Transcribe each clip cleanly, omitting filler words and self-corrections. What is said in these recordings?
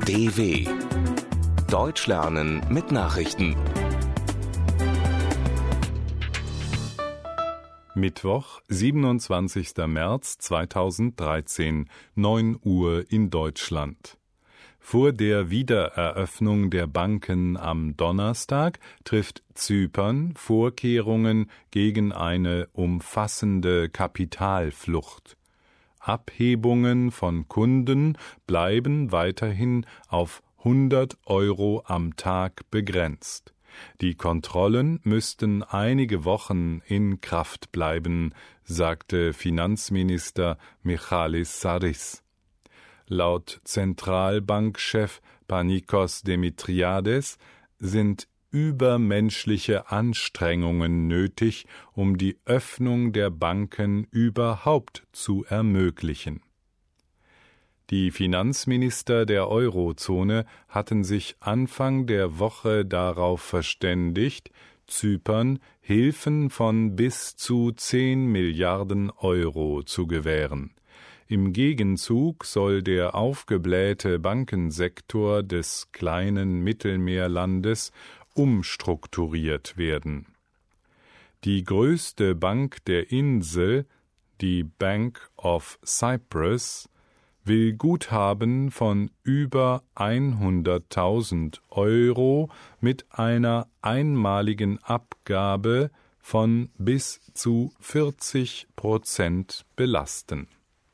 DW Deutsch lernen mit Nachrichten. Mittwoch, 27. März 2013, 9 Uhr in Deutschland. Vor der Wiedereröffnung der Banken am Donnerstag trifft Zypern Vorkehrungen gegen eine umfassende Kapitalflucht. Abhebungen von Kunden bleiben weiterhin auf 100 € am Tag begrenzt. Die Kontrollen müssten einige Wochen in Kraft bleiben, sagte Finanzminister Michalis Saris. Laut Zentralbankchef Panikos Demetriades sind übermenschliche Anstrengungen nötig, um die Öffnung der Banken überhaupt zu ermöglichen. Die Finanzminister der Eurozone hatten sich Anfang der Woche darauf verständigt, Zypern Hilfen von bis zu 10 Milliarden € zu gewähren. Im Gegenzug soll der aufgeblähte Bankensektor des kleinen Mittelmeerlandes umstrukturiert werden. Die größte Bank der Insel, die Bank of Cyprus, will Guthaben von über 100.000 € mit einer einmaligen Abgabe von bis zu 40% belasten.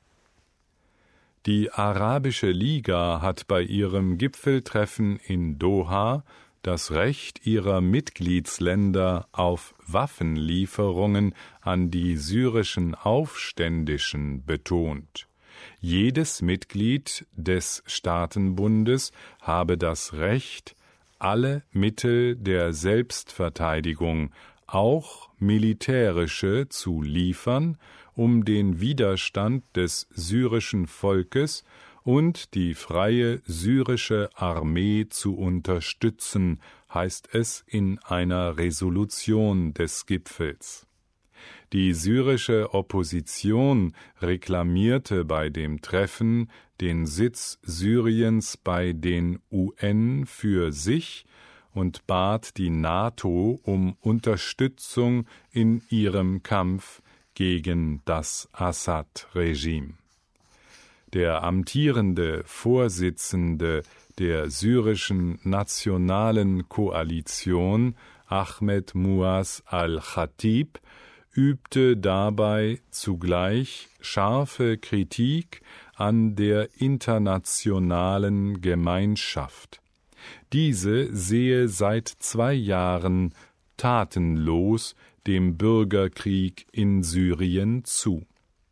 Die Arabische Liga hat bei ihrem Gipfeltreffen in Doha das Recht ihrer Mitgliedsländer auf Waffenlieferungen an die syrischen Aufständischen betont. Jedes Mitglied des Staatenbundes habe das Recht, alle Mittel der Selbstverteidigung, auch militärische, zu liefern, um den Widerstand des syrischen Volkes und die freie syrische Armee zu unterstützen, heißt es in einer Resolution des Gipfels. Die syrische Opposition reklamierte bei dem Treffen den Sitz Syriens bei den UN für sich und bat die NATO um Unterstützung in ihrem Kampf gegen das Assad-Regime. Der amtierende Vorsitzende der syrischen Nationalen Koalition, Ahmed Muaz al-Khatib, übte dabei zugleich scharfe Kritik an der internationalen Gemeinschaft. Diese sehe seit 2 Jahren tatenlos dem Bürgerkrieg in Syrien zu.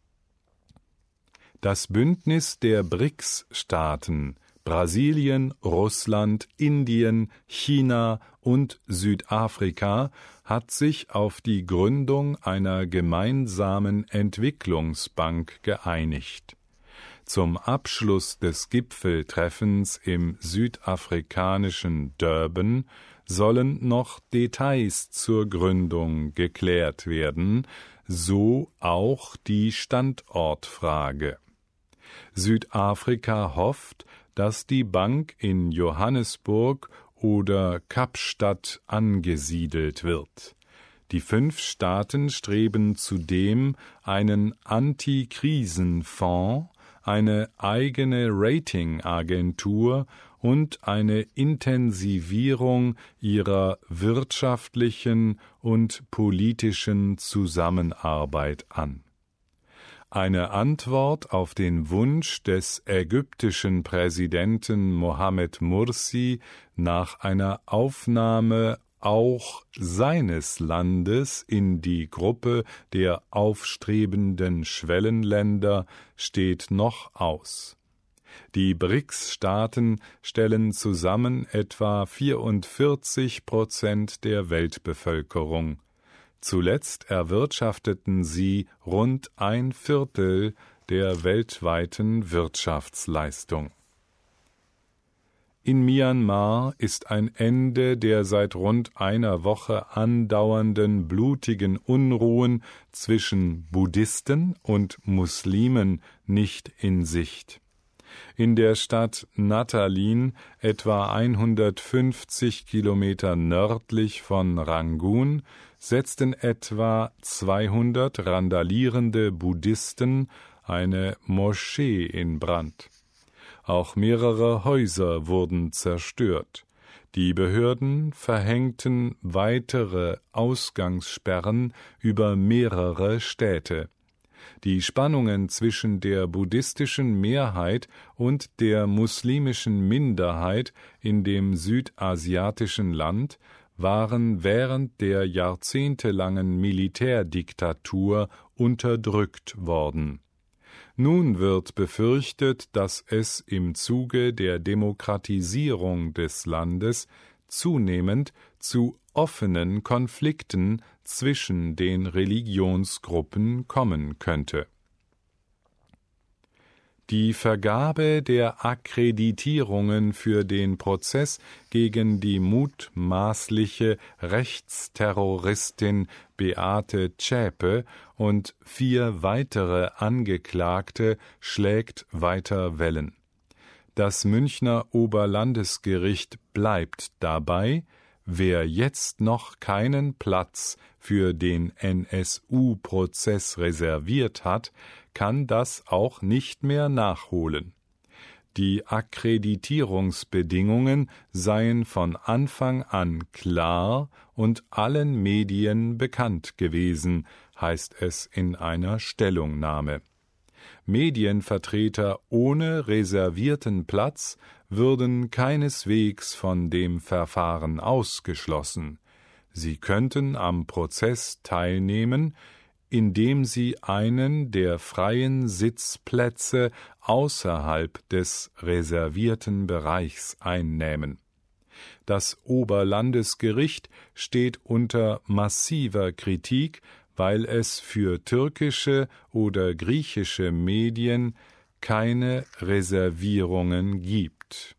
Das Bündnis der BRICS-Staaten Brasilien, Russland, Indien, China und Südafrika hat sich auf die Gründung einer gemeinsamen Entwicklungsbank geeinigt. Zum Abschluss des Gipfeltreffens im südafrikanischen Durban sollen noch Details zur Gründung geklärt werden, so auch die Standortfrage. Südafrika hofft, dass die Bank in Johannesburg oder Kapstadt angesiedelt wird. Die 5 Staaten streben zudem einen Anti-Krisen-Fonds, eine eigene Ratingagentur und eine Intensivierung ihrer wirtschaftlichen und politischen Zusammenarbeit an. Eine Antwort auf den Wunsch des ägyptischen Präsidenten Mohamed Mursi nach einer Aufnahme auch seines Landes in die Gruppe der aufstrebenden Schwellenländer steht noch aus. Die BRICS-Staaten stellen zusammen etwa 44% der Weltbevölkerung. Zuletzt erwirtschafteten sie rund 1/4 der weltweiten Wirtschaftsleistung. In Myanmar ist ein Ende der seit rund einer Woche andauernden blutigen Unruhen zwischen Buddhisten und Muslimen nicht in Sicht. In der Stadt Natalin, etwa 150 Kilometer nördlich von Rangun, setzten etwa 200 randalierende Buddhisten eine Moschee in Brand. Auch mehrere Häuser wurden zerstört. Die Behörden verhängten weitere Ausgangssperren über mehrere Städte. Die Spannungen zwischen der buddhistischen Mehrheit und der muslimischen Minderheit in dem südasiatischen Land waren während der jahrzehntelangen Militärdiktatur unterdrückt worden. Nun wird befürchtet, dass es im Zuge der Demokratisierung des Landes zunehmend zu offenen Konflikten zwischen den Religionsgruppen kommen könnte. Die Vergabe der Akkreditierungen für den Prozess gegen die mutmaßliche Rechtsterroristin Beate Zschäpe und 4 weitere Angeklagte schlägt weiter Wellen. Das Münchner Oberlandesgericht bleibt dabei, wer jetzt noch keinen Platz für den NSU-Prozess reserviert hat, kann das auch nicht mehr nachholen. Die Akkreditierungsbedingungen seien von Anfang an klar und allen Medien bekannt gewesen, heißt es in einer Stellungnahme. Medienvertreter ohne reservierten Platz würden keineswegs von dem Verfahren ausgeschlossen. Sie könnten am Prozess teilnehmen, indem sie einen der freien Sitzplätze außerhalb des reservierten Bereichs einnähmen. Das Oberlandesgericht steht unter massiver Kritik, weil es für türkische oder griechische Medien keine Reservierungen gibt.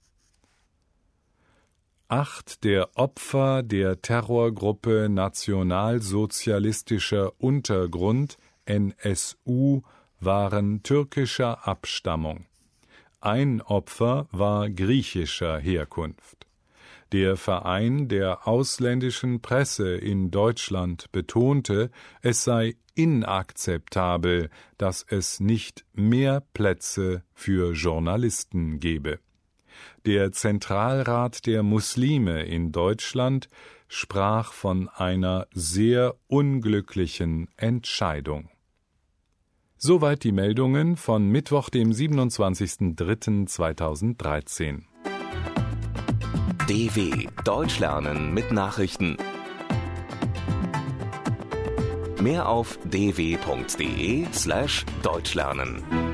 8 der Opfer der Terrorgruppe Nationalsozialistischer Untergrund (NSU) waren türkischer Abstammung. Ein Opfer war griechischer Herkunft. Der Verein der ausländischen Presse in Deutschland betonte, es sei inakzeptabel, dass es nicht mehr Plätze für Journalisten gebe. Der Zentralrat der Muslime in Deutschland sprach von einer sehr unglücklichen Entscheidung. Soweit die Meldungen von Mittwoch, dem 27.03.2013. DW Deutsch lernen mit Nachrichten. Mehr auf dw.de/deutschlernen.